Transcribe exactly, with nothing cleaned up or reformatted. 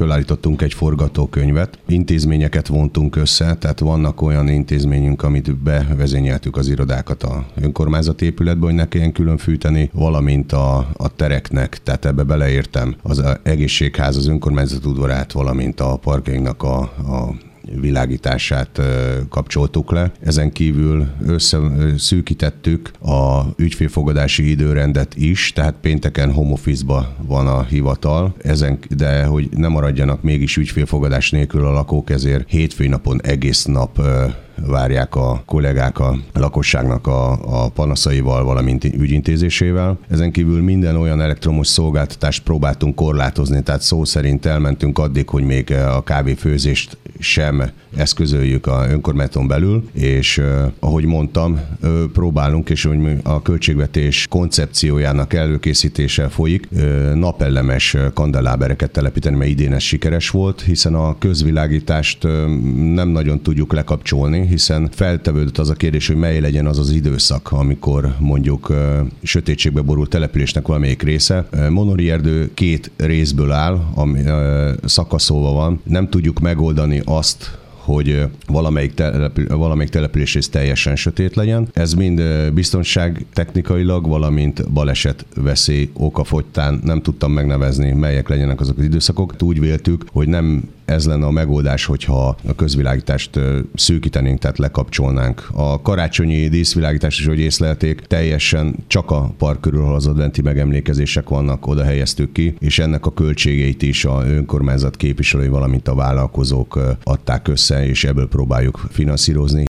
fölállítottunk egy forgatókönyvet, intézményeket vontunk össze, tehát vannak olyan intézményünk, amit bevezényeltük az irodákat a önkormányzati épületbe, hogy ne kelljen külön fűteni, valamint a, a tereknek, tehát ebbe beleértem az egészségház, az önkormányzat udvarát, valamint a parkjainknak a, a világítását kapcsoltuk le. Ezen kívül összeszűkítettük a ügyfélfogadási időrendet is, tehát pénteken home office-ba van a hivatal, ezen, de hogy ne maradjanak mégis ügyfélfogadás nélkül a lakók, ezért hétfői napon egész nap várják a kollégák a lakosságnak a, a panaszaival, valamint ügyintézésével. Ezen kívül minden olyan elektromos szolgáltatást próbáltunk korlátozni, tehát szó szerint elmentünk addig, hogy még a kávéfőzést sem eszközöljük a önkormányzaton belül, és eh, ahogy mondtam, eh, próbálunk, és hogy a költségvetés koncepciójának előkészítése folyik, eh, napellemes kandelábereket telepíteni, mert idén ez sikeres volt, hiszen a közvilágítást eh, nem nagyon tudjuk lekapcsolni, hiszen feltevődött az a kérdés, hogy mely legyen az az időszak, amikor mondjuk uh, sötétségbe borult településnek valamelyik része. Uh, Monori erdő két részből áll, ami uh, szakaszolva van. Nem tudjuk megoldani azt, hogy valamelyik, települ, valamelyik település rész teljesen sötét legyen. Ez mind biztonság technikailag, valamint baleset veszély okafogytán nem tudtam megnevezni, melyek legyenek azok az időszakok. Úgy véltük, hogy nem ez lenne a megoldás, hogyha a közvilágítást szűkítenénk, tehát lekapcsolnánk. A karácsonyi díszvilágítást is, hogy észlelték, teljesen csak a park körül, ahol az adventi megemlékezések vannak, oda helyeztük ki, és ennek a költségeit is a önkormányzat képviselői, valamint a vállalkozók adták össze, és ebből próbáljuk finanszírozni.